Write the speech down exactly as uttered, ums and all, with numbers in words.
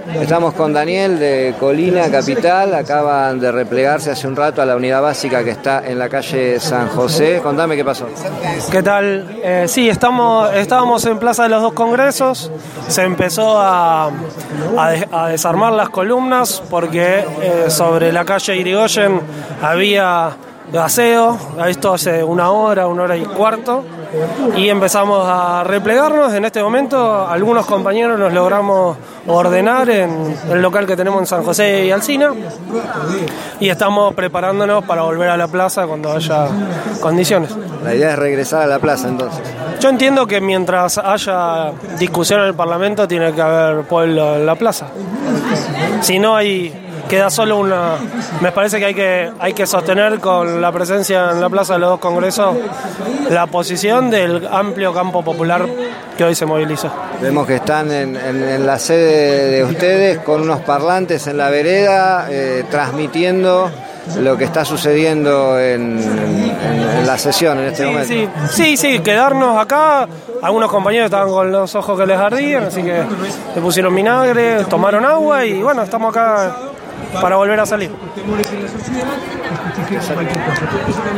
Estamos con Daniel de Colina Capital, acaban de replegarse hace un rato a la unidad básica que está en la calle San José. Contame qué pasó. ¿Qué tal? Eh, sí, estamos, estábamos en Plaza de los Dos Congresos, se empezó a, a, de, a desarmar las columnas porque eh, sobre la calle Irigoyen había gaseo, esto hace una hora, una hora y cuarto, y empezamos a replegarnos. En este momento algunos compañeros nos logramos ordenar en el local que tenemos en San José y Alsina y estamos preparándonos para volver a la plaza cuando haya condiciones. La idea es regresar a la plaza entonces. Yo entiendo que mientras haya discusión en el Parlamento tiene que haber pueblo en la plaza. Si no hay... Queda solo una... Me parece que hay que hay que sostener con la presencia en la Plaza de los Dos Congresos la posición del amplio campo popular que hoy se moviliza. Vemos que están en, en, en la sede de ustedes con unos parlantes en la vereda eh, transmitiendo lo que está sucediendo en, en, en la sesión en este sí, momento. Sí, sí, sí, quedarnos acá. Algunos compañeros estaban con los ojos que les ardían, así que le pusieron vinagre, tomaron agua y bueno, estamos acá para volver a salir.